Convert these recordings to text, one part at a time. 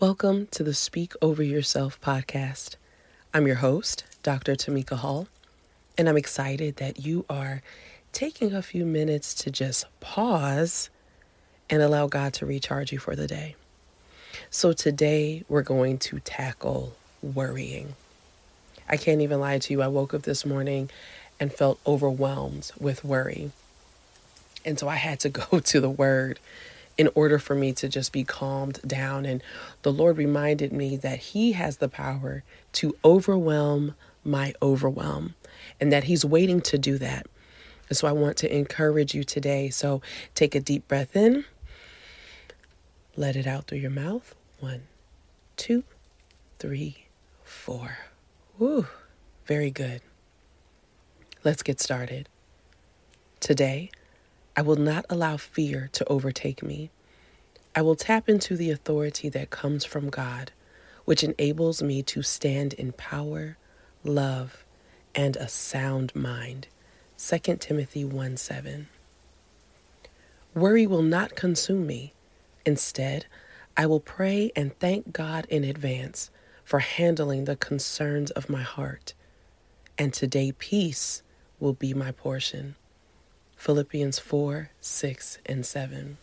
Welcome to the Speak Over Yourself podcast. I'm your host, Dr. Tamika Hall, and I'm excited that you are taking a few minutes to just pause and allow God to recharge you for the day. So today we're going to tackle worrying. I can't even lie to you. I woke up this morning and felt overwhelmed with worry. And so I had to go to the Word in order for me to just be calmed down. And the Lord reminded me that He has the power to overwhelm my overwhelm and that He's waiting to do that. And so I want to encourage you today. So take a deep breath in, let it out through your mouth. 1, 2, 3, 4. Woo, very good. Let's get started. Today, I will not allow fear to overtake me. I will tap into the authority that comes from God, which enables me to stand in power, love, and a sound mind. 2 Timothy 1:7. Worry will not consume me. Instead, I will pray and thank God in advance for handling the concerns of my heart. And today, peace will be my portion. Philippians 4:6-7.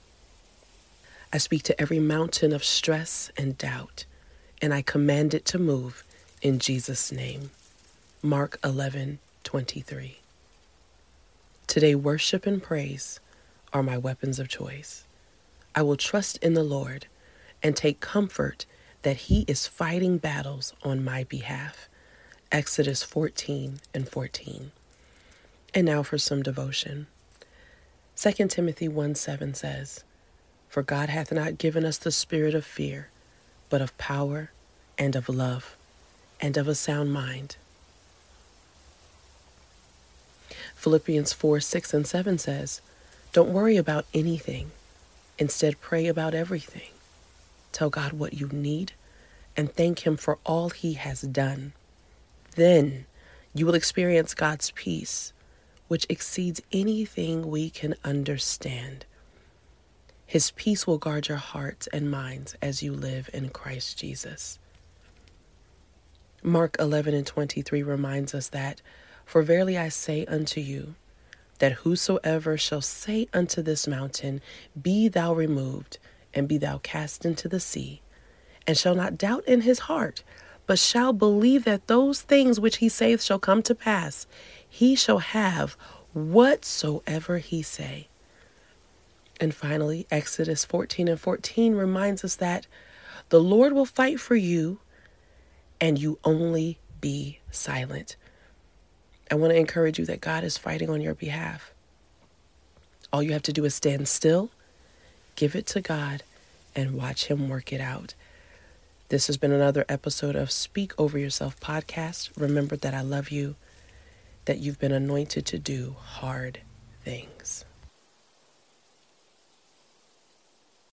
I speak to every mountain of stress and doubt, and I command it to move in Jesus' name. Mark 11:23. Today, worship and praise are my weapons of choice. I will trust in the Lord and take comfort that He is fighting battles on my behalf. Exodus 14:14. And now for some devotion. 2 Timothy 1:7 says, "For God hath not given us the spirit of fear, but of power and of love and of a sound mind." Philippians 4:6-7 says, "Don't worry about anything. Instead, pray about everything. Tell God what you need and thank Him for all He has done. Then you will experience God's peace, which exceeds anything we can understand. His peace will guard your hearts and minds as you live in Christ Jesus." Mark 11:23 reminds us that, "For verily I say unto you, that whosoever shall say unto this mountain, Be thou removed, and be thou cast into the sea, and shall not doubt in his heart, but shall believe that those things which he saith shall come to pass, he shall have whatsoever he say." And finally, Exodus 14:14 reminds us that the Lord will fight for you and you only be silent. I want to encourage you that God is fighting on your behalf. All you have to do is stand still, give it to God, and watch Him work it out. This has been another episode of Speak Over Yourself podcast. Remember that I love you, that you've been anointed to do hard things.